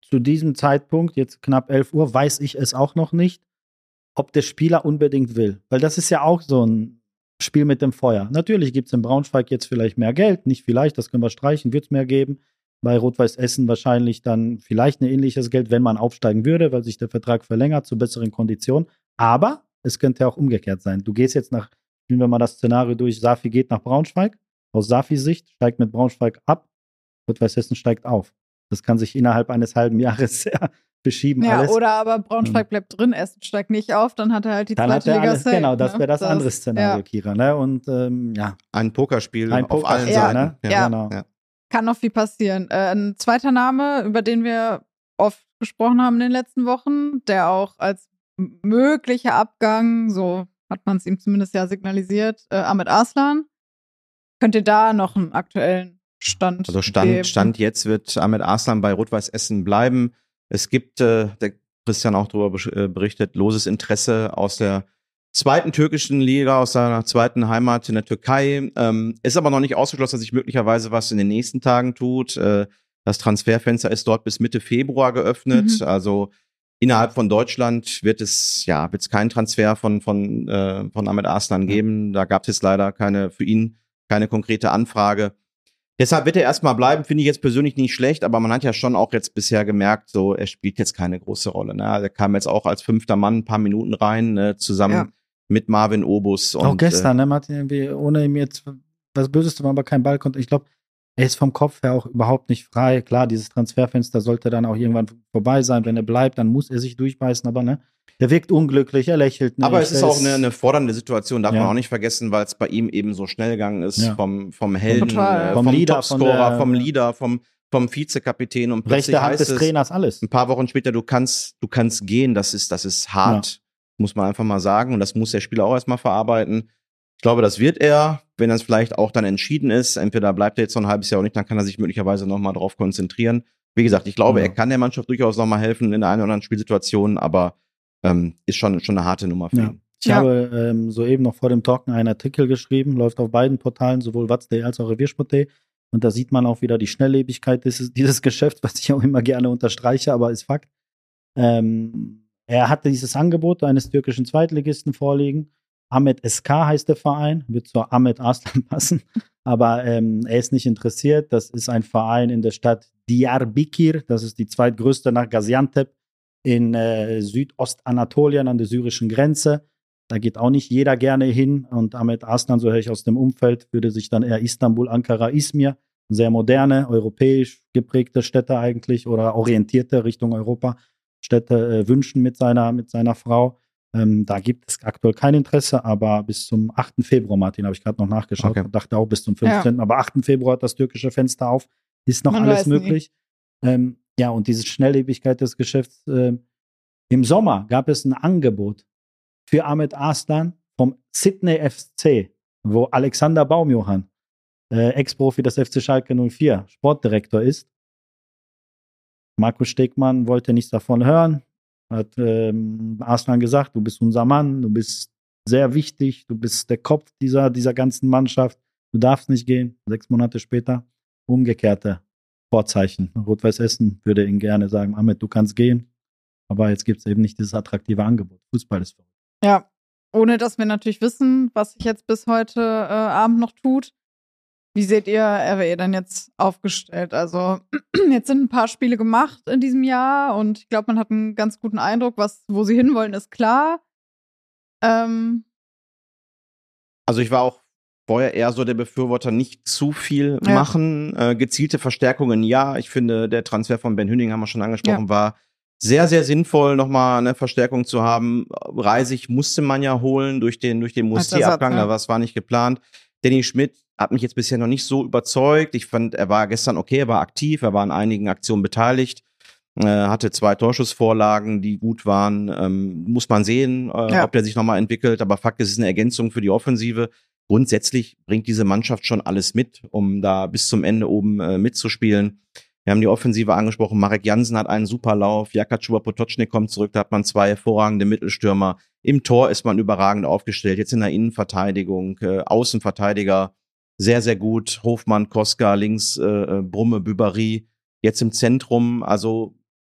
Speaker 5: zu diesem Zeitpunkt, jetzt knapp elf Uhr, weiß ich es auch noch nicht, ob der Spieler unbedingt will. Weil das ist ja auch so ein Spiel mit dem Feuer. Natürlich gibt es in Braunschweig jetzt vielleicht mehr Geld, nicht vielleicht, das können wir streichen, wird es mehr geben. Bei Rot-Weiß Essen wahrscheinlich dann vielleicht ein ähnliches Geld, wenn man aufsteigen würde, weil sich der Vertrag verlängert zu besseren Konditionen. Aber es könnte auch umgekehrt sein. Du gehst jetzt nach, spielen wir mal das Szenario durch, Safi geht nach Braunschweig. Aus Safis Sicht steigt mit Braunschweig ab, Rot-Weiß Essen steigt auf. Das kann sich innerhalb eines halben Jahres sehr beschieben.
Speaker 3: Ja,
Speaker 5: alles.
Speaker 3: oder aber Braunschweig bleibt drin, Essen steigt nicht auf, dann hat er halt die
Speaker 5: Dann
Speaker 3: zweite
Speaker 5: hat er
Speaker 3: Liga
Speaker 5: alles,
Speaker 3: safe,
Speaker 5: genau, das
Speaker 3: ne?
Speaker 5: wäre das,
Speaker 3: das
Speaker 5: andere Szenario,
Speaker 3: ja.
Speaker 5: Kira. Ne? Und ähm, ja.
Speaker 6: Ein Pokerspiel
Speaker 5: Ein
Speaker 6: auf allen
Speaker 5: Pokerspiel,
Speaker 3: Ja,
Speaker 6: Seiten.
Speaker 5: ne?
Speaker 3: ja.
Speaker 5: Genau.
Speaker 6: Ja.
Speaker 3: Kann noch viel passieren. Äh, ein zweiter Name, über den wir oft gesprochen haben in den letzten Wochen, der auch als m- möglicher Abgang, so hat man es ihm zumindest ja signalisiert, äh, Ahmed Arslan. Könnt ihr da noch einen aktuellen Stand
Speaker 6: Also Stand,
Speaker 3: geben?
Speaker 6: Stand jetzt wird Ahmed Arslan bei Rot-Weiß Essen bleiben. Es gibt, äh, der Christian auch darüber berichtet, loses Interesse aus der zweiten türkischen Liga, aus seiner zweiten Heimat in der Türkei. Ähm, ist aber noch nicht ausgeschlossen, dass sich möglicherweise was in den nächsten Tagen tut. Äh, das Transferfenster ist dort bis Mitte Februar geöffnet.
Speaker 3: Mhm.
Speaker 6: Also innerhalb von Deutschland wird es ja wird es keinen Transfer von von äh, von Ahmed Arslan geben. Da gab es jetzt leider keine für ihn keine konkrete Anfrage. Deshalb wird er erstmal bleiben, finde ich jetzt persönlich nicht schlecht, aber man hat ja schon auch jetzt bisher gemerkt, so er spielt jetzt keine große Rolle. Ne? Er kam jetzt auch als fünfter Mann ein paar Minuten rein, äh, zusammen
Speaker 3: Ja.
Speaker 6: mit Marvin Obus. Und,
Speaker 5: Auch gestern, ne, Martin, irgendwie, ohne ihm jetzt was Böses zu machen, aber kein Ball konnte. Ich glaube, er ist vom Kopf her auch überhaupt nicht frei. Klar, dieses Transferfenster sollte dann auch irgendwann vorbei sein. Wenn er bleibt, dann muss er sich durchbeißen, aber ne, der wirkt unglücklich, er lächelt nicht.
Speaker 6: Aber es ist
Speaker 5: er
Speaker 6: auch eine, eine fordernde Situation, darf
Speaker 5: Ja.
Speaker 6: man auch nicht vergessen, weil es bei ihm eben so schnell gegangen ist,
Speaker 5: Ja.
Speaker 6: vom, vom Helden,
Speaker 3: Total.
Speaker 6: äh,
Speaker 5: Vom
Speaker 6: vom,
Speaker 5: Leader, von
Speaker 6: Topscorer,
Speaker 5: der-
Speaker 6: vom Leader, vom, vom Vizekapitän und plötzlich
Speaker 5: rechte Hand
Speaker 6: heißt
Speaker 5: des
Speaker 6: es,
Speaker 5: Trainers, alles.
Speaker 6: ein paar Wochen später, du kannst, du kannst gehen, das ist, das ist hart, muss man einfach mal sagen, und das muss der Spieler auch erstmal verarbeiten. Ich glaube, das wird er, wenn das vielleicht auch dann entschieden ist, entweder bleibt er jetzt noch ein halbes Jahr oder nicht, dann kann er sich möglicherweise nochmal drauf konzentrieren. Wie gesagt, ich glaube,
Speaker 5: Ja.
Speaker 6: er kann der Mannschaft durchaus nochmal helfen in der einen oder anderen Spielsituation, aber ähm, ist schon, schon eine harte Nummer für
Speaker 5: Ja.
Speaker 6: ihn.
Speaker 5: Ich
Speaker 3: Ja.
Speaker 5: habe ähm, soeben noch vor dem Talken einen Artikel geschrieben, läuft auf beiden Portalen, sowohl watz.de als auch reviersport.de. Und da sieht man auch wieder die Schnelllebigkeit dieses, dieses Geschäfts, was ich auch immer gerne unterstreiche, aber ist Fakt. Ähm, er hatte dieses Angebot eines türkischen Zweitligisten vorliegen. Ahmet S K heißt der Verein, wird zur Ahmet Arslan passen, aber ähm, er ist nicht interessiert. Das ist ein Verein in der Stadt Diyarbakir, das ist die zweitgrößte nach Gaziantep in äh, Südostanatolien an der syrischen Grenze. Da geht auch nicht jeder gerne hin. Und Ahmet Arslan, so höre ich aus dem Umfeld, würde sich dann eher Istanbul, Ankara, Izmir, sehr moderne, europäisch geprägte Städte eigentlich oder orientierte Richtung Europa Städte äh, wünschen mit seiner, mit seiner Frau. Ähm, da gibt es aktuell kein Interesse, aber bis zum achten Februar, Martin, habe ich gerade noch nachgeschaut,
Speaker 6: Okay.
Speaker 5: und dachte auch bis zum fünfzehnten Aber achten Februar hat das türkische Fenster auf. Ist noch
Speaker 3: Man
Speaker 5: alles
Speaker 3: weiß nie.
Speaker 5: möglich. Ähm, ja, und diese Schnelllebigkeit des Geschäfts. Äh, Im Sommer gab es ein Angebot für Ahmet Arslan vom Sydney F C, wo Alexander Baumjohann, äh, Ex-Profi des F C Schalke null vier, Sportdirektor ist. Markus Stegmann wollte nichts davon hören, hat ähm, Arslan gesagt, du bist unser Mann, du bist sehr wichtig, du bist der Kopf dieser, dieser ganzen Mannschaft, du darfst nicht gehen. Sechs Monate später umgekehrte Vorzeichen. Rot-Weiß Essen würde ihn gerne sagen, Ahmed, du kannst gehen, aber jetzt gibt es eben nicht dieses attraktive Angebot. Fußball ist verrückt.
Speaker 3: Ja, ohne dass wir natürlich wissen, was sich jetzt bis heute äh, Abend noch tut. Wie seht ihr R W E dann jetzt aufgestellt? Also jetzt sind ein paar Spiele gemacht in diesem Jahr und ich glaube, man hat einen ganz guten Eindruck, was, wo sie hinwollen, ist klar. Ähm,
Speaker 6: Also ich war auch vorher eher so der Befürworter, nicht zu viel
Speaker 3: Ja.
Speaker 6: machen. Äh, gezielte Verstärkungen, ja. Ich finde, der Transfer von Ben Hünning, haben wir schon angesprochen, war sehr, sehr sinnvoll, nochmal eine Verstärkung zu haben. Reisig musste man ja holen durch den, durch den
Speaker 3: Als
Speaker 6: Musti-Abgang,
Speaker 3: Ersatz, ja.
Speaker 6: da was war nicht geplant. Danny Schmidt hat mich jetzt bisher noch nicht so überzeugt. Ich fand, er war gestern okay, er war aktiv, er war an einigen Aktionen beteiligt, äh, hatte zwei Torschussvorlagen, die gut waren. Ähm, muss man sehen, äh,
Speaker 3: Ja.
Speaker 6: ob der sich nochmal entwickelt. Aber Fakt ist, es ist eine Ergänzung für die Offensive. Grundsätzlich bringt diese Mannschaft schon alles mit, um da bis zum Ende oben äh, mitzuspielen. Wir haben die Offensive angesprochen. Marek Jansen hat einen super Lauf. Jaka Chuba-Potocznik kommt zurück. Da hat man zwei hervorragende Mittelstürmer. Im Tor ist man überragend aufgestellt. Jetzt in der Innenverteidigung, äh, Außenverteidiger sehr, sehr gut. Hofmann, Koska, links äh, Brumme, Bübari. Jetzt im Zentrum. Also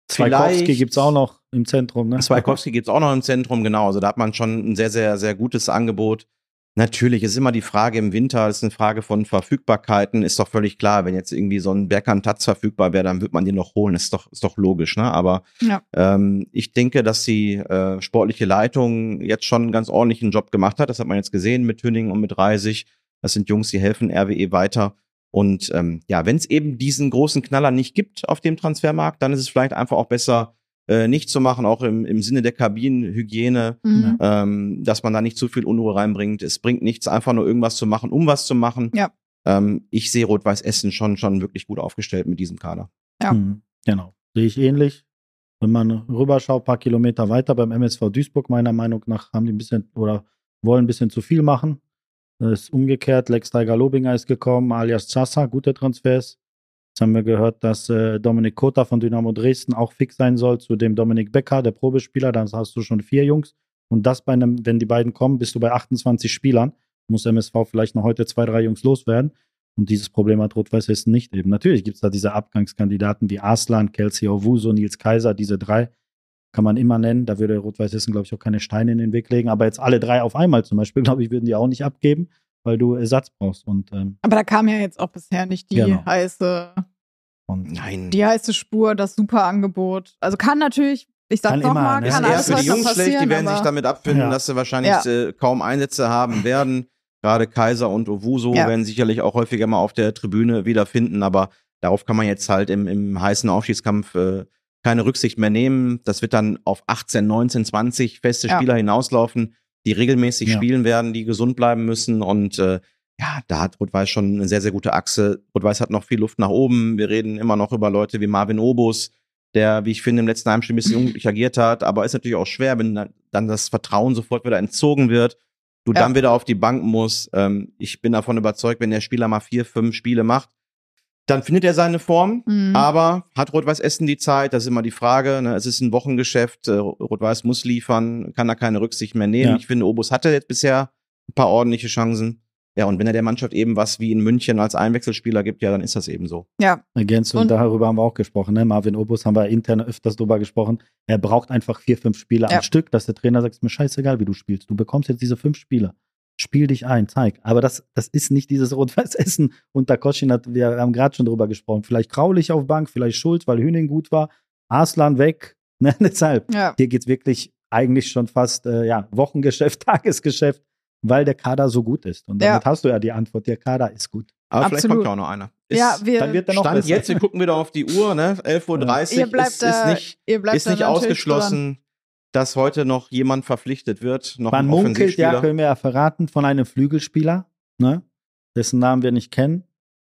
Speaker 5: Zwaikowski gibt es auch noch im Zentrum, ne?
Speaker 6: Zwaikowski gibt es auch noch im Zentrum, genau. Also da hat man schon ein sehr, sehr, sehr gutes Angebot. Natürlich ist immer die Frage im Winter, ist eine Frage von Verfügbarkeiten, ist doch völlig klar, wenn jetzt irgendwie so ein Berkan Taz verfügbar wäre, dann wird man den noch holen, ist doch, ist doch logisch, ne? Aber
Speaker 3: Ja.
Speaker 6: ähm, ich denke, dass die äh, sportliche Leitung jetzt schon einen ganz ordentlichen Job gemacht hat. Das hat man jetzt gesehen mit Tünning und mit Reisig. Das sind Jungs, die helfen R W E weiter. Und ähm, ja, wenn es eben diesen großen Knaller nicht gibt auf dem Transfermarkt, dann ist es vielleicht einfach auch besser, äh, nicht zu machen, auch im, im Sinne der Kabinenhygiene,
Speaker 3: Mhm.
Speaker 6: ähm, dass man da nicht zu viel Unruhe reinbringt. Es bringt nichts, einfach nur irgendwas zu machen, um was zu machen.
Speaker 3: Ja.
Speaker 6: Ähm, ich sehe Rot-Weiß Essen schon, schon wirklich gut aufgestellt mit diesem Kader.
Speaker 3: Ja.
Speaker 5: Mhm, genau. Sehe ich ähnlich. Wenn man rüberschaut, ein paar Kilometer weiter beim M S V Duisburg, meiner Meinung nach, haben die ein bisschen oder wollen ein bisschen zu viel machen. Das ist umgekehrt. Lex Tiger Lobinger ist gekommen, alias Chassa, gute Transfers. Jetzt haben wir gehört, dass äh, Dominik Kota von Dynamo Dresden auch fix sein soll, zu dem Dominik Becker, der Probespieler. Dann hast du schon vier Jungs. Und das bei einem, wenn die beiden kommen, bist du bei achtundzwanzig Spielern. Muss M S V vielleicht noch heute zwei, drei Jungs loswerden. Und dieses Problem hat Rot-Weiß Essen nicht eben. Natürlich gibt es da diese Abgangskandidaten wie Arslan, Kelsey Owusu, Nils Kaiser, diese drei kann man immer nennen. Da würde Rot-Weiß Essen, glaube ich, auch keine Steine in den Weg legen. Aber jetzt alle drei auf einmal zum Beispiel, glaube ich, würden die auch nicht abgeben, weil du Ersatz brauchst. Und, ähm,
Speaker 3: Aber da kam ja jetzt auch bisher nicht die
Speaker 5: Genau.
Speaker 3: heiße,
Speaker 5: und
Speaker 6: Nein.
Speaker 3: die heiße Spur, das super Angebot. Also kann natürlich, ich
Speaker 5: Kann
Speaker 3: sag's noch
Speaker 5: immer,
Speaker 3: mal,
Speaker 5: ne?
Speaker 3: kann
Speaker 6: Ist eher
Speaker 3: alles
Speaker 6: für
Speaker 3: was
Speaker 6: die
Speaker 3: noch
Speaker 6: Jungs schlecht, die
Speaker 3: passieren,
Speaker 6: werden sich
Speaker 3: aber
Speaker 6: damit abfinden,
Speaker 5: Ja.
Speaker 6: dass sie wahrscheinlich
Speaker 3: Ja.
Speaker 6: äh, kaum Einsätze haben werden. Gerade Kaiser und Owusu
Speaker 3: Ja.
Speaker 6: werden sicherlich auch häufiger mal auf der Tribüne wiederfinden, aber darauf kann man jetzt halt im, im heißen Aufstiegskampf äh, keine Rücksicht mehr nehmen. Das wird dann auf achtzehn, neunzehn, zwanzig feste
Speaker 3: Ja.
Speaker 6: Spieler hinauslaufen, die regelmäßig
Speaker 5: Ja.
Speaker 6: spielen werden, die gesund bleiben müssen und äh, ja, da hat Rot-Weiß schon eine sehr, sehr gute Achse. Rot-Weiß hat noch viel Luft nach oben. Wir reden immer noch über Leute wie Marvin Obus, der, wie ich finde, im letzten Heimspiel ein bisschen unglücklich agiert hat, aber ist natürlich auch schwer, wenn dann- dann das Vertrauen sofort wieder entzogen wird, du
Speaker 3: Ja.
Speaker 6: dann wieder auf die Bank musst. Ähm, ich bin davon überzeugt, wenn der Spieler mal vier, fünf Spiele macht, dann findet er seine Form,
Speaker 3: Mhm.
Speaker 6: aber hat Rot-Weiß Essen die Zeit? Das ist immer die Frage. Ne? Es ist ein Wochengeschäft, äh, Rot-Weiß muss liefern, kann da keine Rücksicht mehr nehmen.
Speaker 5: Ja.
Speaker 6: Ich finde, Obus hatte jetzt bisher ein paar ordentliche Chancen. Ja, und wenn er der Mannschaft eben was wie in München als Einwechselspieler gibt, ja, dann ist das eben so.
Speaker 3: ja,
Speaker 5: Ergänzung,
Speaker 3: Und-
Speaker 5: darüber haben wir auch gesprochen. Ne? Marvin Obus haben wir intern öfters drüber gesprochen. Er braucht einfach vier, fünf Spiele
Speaker 3: Ja.
Speaker 5: am Stück, dass der Trainer sagt, ist mir scheißegal, wie du spielst. Du bekommst jetzt diese fünf Spiele. Spiel dich ein, zeig. Aber das, das ist nicht dieses Rot-Weiß Essen unter Koschinat. Wir haben gerade schon drüber gesprochen. Vielleicht Kraulich auf Bank, vielleicht Schulz, weil Hüning gut war. Arslan weg. Ne? Deshalb.
Speaker 3: ja.
Speaker 5: Hier geht's wirklich eigentlich schon fast äh, ja, Wochengeschäft, Tagesgeschäft, weil der Kader so gut ist. Und damit
Speaker 3: Ja.
Speaker 5: hast du ja die Antwort, der Kader ist gut.
Speaker 6: Aber vielleicht
Speaker 3: Absolut.
Speaker 6: kommt ja auch noch einer. Ist,
Speaker 3: Ja, wir,
Speaker 5: Dann wird er noch
Speaker 6: Stand
Speaker 5: besser.
Speaker 6: jetzt, wir gucken wieder auf die Uhr, ne? elf Uhr dreißig
Speaker 3: ihr bleibt
Speaker 6: ist,
Speaker 3: da,
Speaker 6: ist nicht,
Speaker 3: ihr bleibt
Speaker 6: ist
Speaker 3: da
Speaker 6: nicht
Speaker 3: natürlich
Speaker 6: ausgeschlossen, dass heute noch jemand verpflichtet wird, noch
Speaker 5: Man
Speaker 6: ein
Speaker 5: munkelt,
Speaker 6: Offensivspieler.
Speaker 5: ja, können wir ja verraten, von einem Flügelspieler, ne? Dessen Namen wir nicht kennen.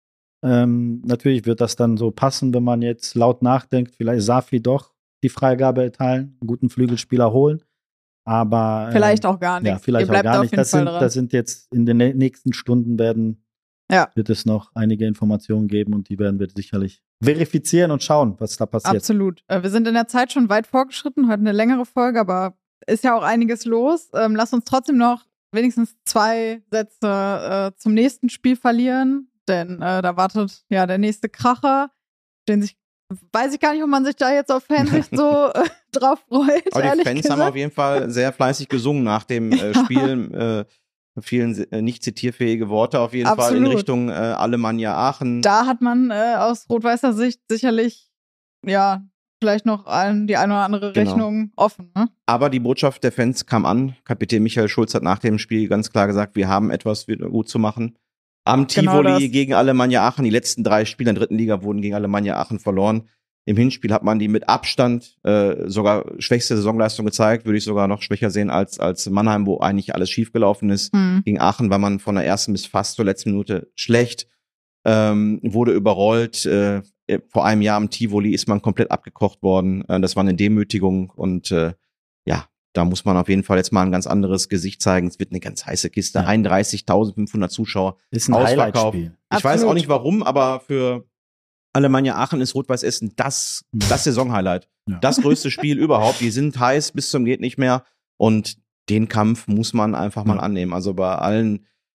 Speaker 5: Ähm, natürlich wird das dann so passen, wenn man jetzt laut nachdenkt, vielleicht Safi doch die Freigabe erteilen, einen guten Flügelspieler holen. Aber
Speaker 3: dran.
Speaker 5: ähm,
Speaker 3: Vielleicht auch gar nicht.
Speaker 5: ja, vielleicht
Speaker 3: ihr bleibt
Speaker 5: auch gar
Speaker 3: auf
Speaker 5: nicht.
Speaker 3: jeden
Speaker 5: Das
Speaker 3: Fall
Speaker 5: sind,
Speaker 3: dran.
Speaker 5: das sind jetzt in den nä- nächsten Stunden werden
Speaker 3: Ja.
Speaker 5: wird es noch einige Informationen geben und die werden wir sicherlich verifizieren und schauen, was da passiert.
Speaker 3: Absolut. Äh, Wir sind in der Zeit schon weit vorgeschritten, heute eine längere Folge, aber ist ja auch einiges los. Ähm, lass uns trotzdem noch wenigstens zwei Sätze äh, zum nächsten Spiel verlieren, denn äh, da wartet ja der nächste Kracher, den sich, weiß ich gar nicht, ob man sich da jetzt auf Fansicht so äh, drauf freut.
Speaker 6: Aber die
Speaker 3: ehrlich
Speaker 6: Fans
Speaker 3: gesagt.
Speaker 6: haben auf jeden Fall sehr fleißig gesungen nach dem äh, Spiel. Äh, vielen äh, nicht zitierfähige Worte auf jeden Fall
Speaker 3: Absolut.
Speaker 6: in Richtung äh, Alemannia Aachen.
Speaker 3: Da hat man äh, aus rot-weißer Sicht sicherlich, ja, vielleicht noch ein, die eine oder andere
Speaker 6: Genau.
Speaker 3: Rechnung offen. Ne?
Speaker 6: Aber die Botschaft der Fans kam an. Kapitän Michael Schulz hat nach dem Spiel ganz klar gesagt, wir haben etwas wieder gut zu machen. Am
Speaker 3: Genau
Speaker 6: Tivoli
Speaker 3: das.
Speaker 6: gegen Alemannia Aachen. Die letzten drei Spiele in der dritten Liga wurden gegen Alemannia Aachen verloren. Im Hinspiel hat man die mit Abstand äh, sogar schwächste Saisonleistung gezeigt. Würde ich sogar noch schwächer sehen als, als Mannheim, wo eigentlich alles schiefgelaufen ist.
Speaker 3: Hm.
Speaker 6: Gegen Aachen war man von der ersten bis fast zur letzten Minute schlecht, ähm, wurde überrollt. Äh, vor einem Jahr am Tivoli ist man komplett abgekocht worden. Äh, das war eine Demütigung und äh, ja, da muss man auf jeden Fall jetzt mal ein ganz anderes Gesicht zeigen. Es wird eine ganz heiße Kiste.
Speaker 5: Ja.
Speaker 6: einunddreißigtausendfünfhundert Zuschauer.
Speaker 5: Ist ein
Speaker 6: Ausverkauf.
Speaker 5: Highlight-Spiel.
Speaker 6: Ich weiß
Speaker 3: Absolut.
Speaker 6: auch nicht warum, aber für Alemannia Aachen ist Rot-Weiß Essen das, das Saisonhighlight.
Speaker 5: Ja.
Speaker 6: Das größte Spiel überhaupt. Die sind heiß bis zum geht nicht mehr und den Kampf muss man einfach mal
Speaker 5: Ja.
Speaker 6: annehmen. Also bei allen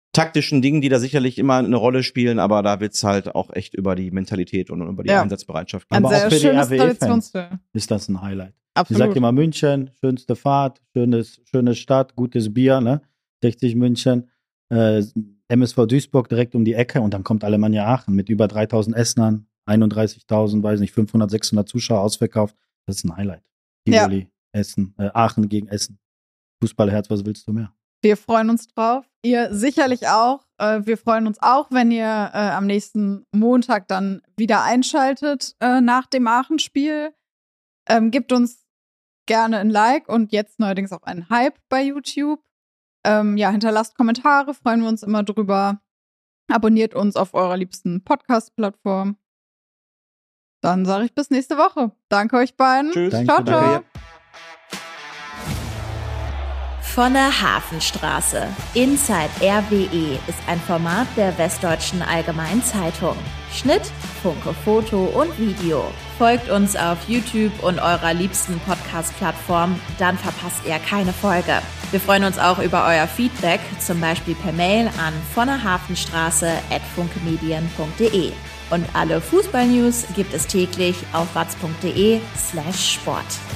Speaker 6: taktischen Dingen, die da sicherlich immer eine Rolle spielen, aber da wird's halt auch echt über die Mentalität und über die
Speaker 3: Ja.
Speaker 6: Einsatzbereitschaft gehen.
Speaker 3: Ein
Speaker 5: Aber
Speaker 3: sehr
Speaker 5: auch für die
Speaker 3: schönes
Speaker 5: R W E-Fans
Speaker 3: Traditionsspiel.
Speaker 5: ist das ein Highlight. Ich
Speaker 3: Absolut.
Speaker 5: sag immer München, schönste Fahrt, schönes, schöne Stadt, gutes Bier, ne? sechzig München, äh, M S V Duisburg direkt um die Ecke und dann kommt Alemannia Aachen mit über dreitausend Essenern, einunddreißigtausend, weiß nicht, fünfhundert, sechshundert Zuschauer ausverkauft. Das ist ein Highlight.
Speaker 3: Ja.
Speaker 5: Tivoli, Essen, äh, Aachen gegen Essen. Fußballherz, was willst du mehr?
Speaker 3: Wir freuen uns drauf. Ihr sicherlich auch. Äh, wir freuen uns auch, wenn ihr äh, am nächsten Montag dann wieder einschaltet äh, nach dem Aachen-Spiel. Ähm, gebt uns gerne ein Like und jetzt neuerdings auch einen Hype bei YouTube. Ähm, ja, hinterlasst Kommentare, freuen wir uns immer drüber. Abonniert uns auf eurer liebsten Podcast-Plattform. Dann sage ich bis nächste Woche. Danke euch beiden.
Speaker 6: Tschüss.
Speaker 3: Ciao,
Speaker 5: Danke,
Speaker 3: ciao.
Speaker 6: danke.
Speaker 4: Von der Hafenstraße. Inside R W E ist ein Format der Westdeutschen Allgemeinen Zeitung. Schnitt, Funke Foto und Video. Folgt uns auf YouTube und eurer liebsten Podcast-Plattform, dann verpasst ihr keine Folge. Wir freuen uns auch über euer Feedback, zum Beispiel per Mail an von der Hafenstraße at funkemedien punkt de. Und alle Fußball-News gibt es täglich auf watz punkt de slash sport.